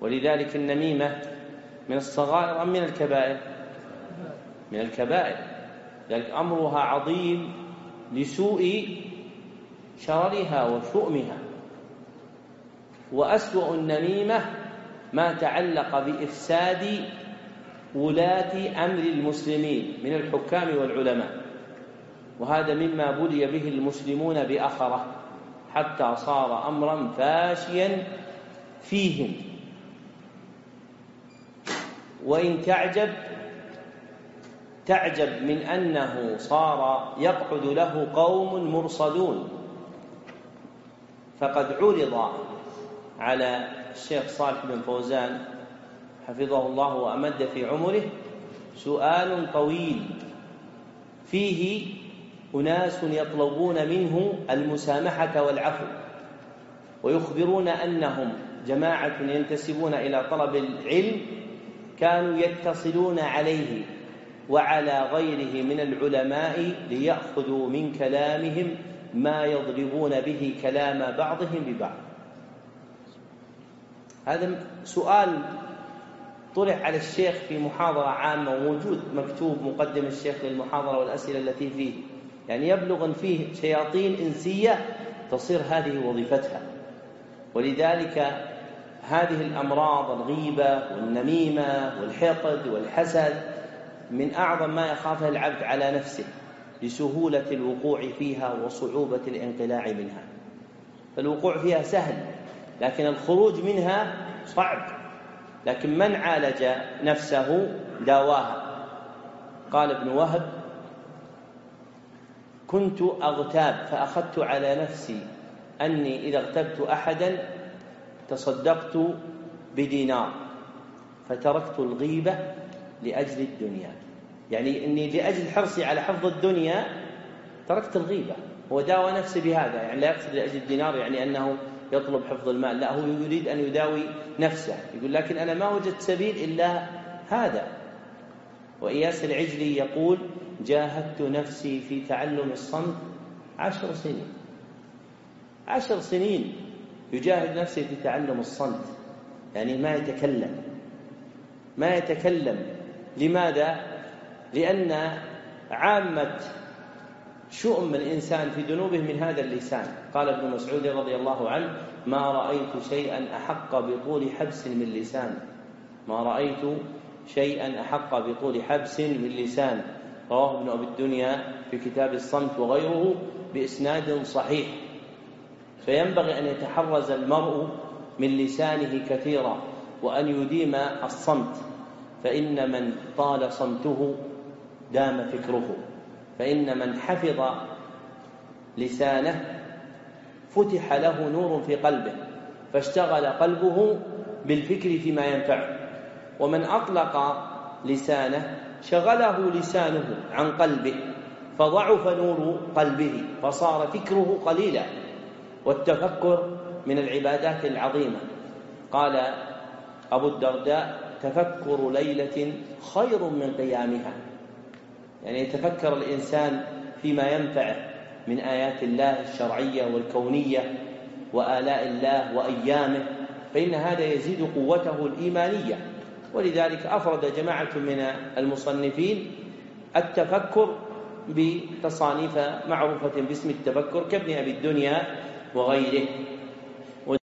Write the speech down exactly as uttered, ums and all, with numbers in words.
ولذلك النميمة من الصغائر أم من الكبائر؟ من الكبائر، ذلك أمرها عظيم لسوء شررها وشؤمها. وأسوأ النميمة ما تعلق بإفساد ولاة أمر المسلمين من الحكام والعلماء، وهذا مما بلي به المسلمون بأخره حتى صار أمرا فاشيا فيهم. وإن تعجب تعجب من أنه صار يقعد له قوم مرصدون. فقد عرض على الشيخ صالح بن فوزان حفظه الله وأمد في عمره سؤال طويل فيه أناس يطلبون منه المسامحة والعفو، ويخبرون أنهم جماعة ينتسبون إلى طلب العلم كانوا يتصلون عليه وعلى غيره من العلماء ليأخذوا من كلامهم ما يضربون به كلام بعضهم ببعض. هذا سؤال طرح على الشيخ في محاضرة عامة وموجود مكتوب مقدم الشيخ للمحاضرة والأسئلة التي فيه، يعني يبلغ فيه شياطين إنسية تصير هذه وظيفتها. ولذلك هذه الأمراض الغيبة والنميمة والحقد والحسد من أعظم ما يخافها العبد على نفسه لسهولة الوقوع فيها وصعوبة الانقلاع منها. فالوقوع فيها سهل لكن الخروج منها صعب، لكن من عالج نفسه داواها. قال ابن وهب: كنت أغتاب فأخذت على نفسي أني إذا اغتبت أحدا تصدقت بدينار فتركت الغيبة لأجل الدنيا، يعني أني لأجل حرصي على حفظ الدنيا تركت الغيبة. هو داوى نفسه بهذا، يعني لا يقصد لأجل الدينار يعني أنه يطلب حفظ المال، لا، هو يريد أن يداوي نفسه، يقول لكن أنا ما وجدت سبيل إلا هذا. وإياس العجلي يقول: جاهدت نفسي في تعلم الصمت عشر سنين عشر سنين يجاهد نفسه في تعلم الصمت، يعني ما يتكلم ما يتكلم لماذا؟ لأن عامة شؤم الإنسان في ذنوبه من هذا اللسان. قال ابن مسعود رضي الله عنه: ما رأيت شيئا أحق بطول حبس من لسان ما رأيت شيئا أحق بطول حبس من لسان رواه ابن أبي الدنيا في كتاب الصمت وغيره بإسناد صحيح. فينبغي أن يتحرز المرء من لسانه كثيرا وأن يديم الصمت، فإن من طال صمته دام فكره، فإن من حفظ لسانه فتح له نور في قلبه فاشتغل قلبه بالفكر فيما ينفعه، ومن أطلق لسانه شغله لسانه عن قلبه فضعف نور قلبه فصار فكره قليلا. والتفكر من العبادات العظيمة. قال أبو الدرداء: تفكر ليلة خير من قيامها، يعني يتفكر الإنسان فيما ينفعه من آيات الله الشرعية والكونية وآلاء الله وأيامه، فإن هذا يزيد قوته الإيمانية. ولذلك أفرد جماعة من المصنفين التفكر بتصانيف معروفة باسم التفكر كابن أبي الدنيا وغيره.